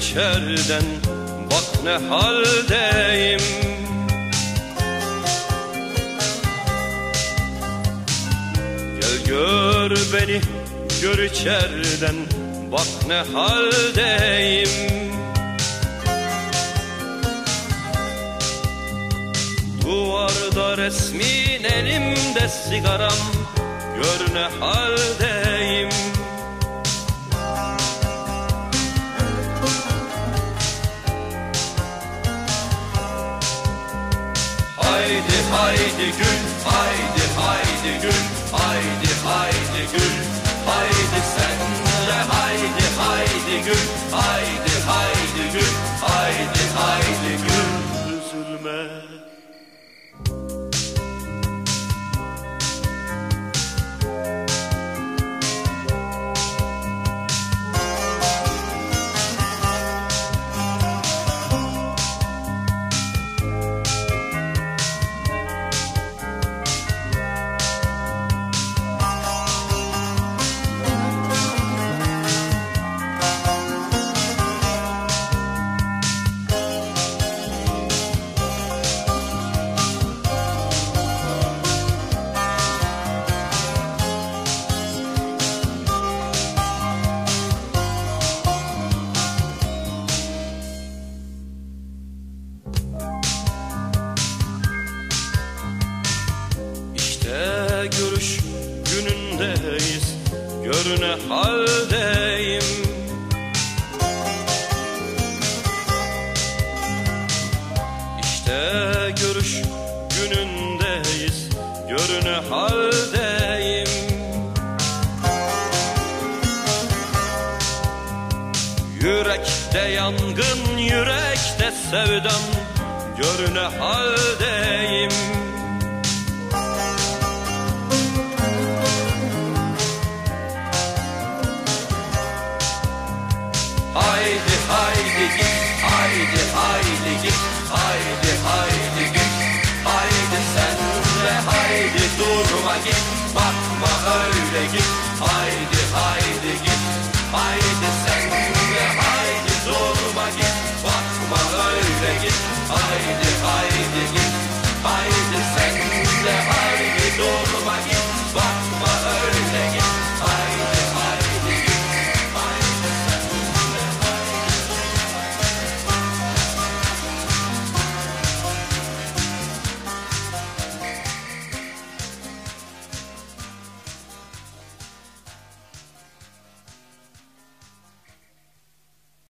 içerden, bak ne haldeyim. Gel gör beni, gör içerden, bak ne haldeyim. Duvarda resmin, elimde sigaram, gör ne haldeyim. Haydi haydi gül, haydi haydi gül, haydi haydi gül, haydi sen de haydi haydi gül, haydi haydi gül, haydi haydi gül, üzülme. Görüş günündeyiz, gör ne haldeyim. İşte görüş günündeyiz, gör ne haldeyim. Yürekte yangın, yürekte sevdam, gör ne haldeyim. Haydi haydi git, haydi haydi git, haydi haydi git, haydi sen de haydi durma git, bakma öyle git, haydi haydi git, haydi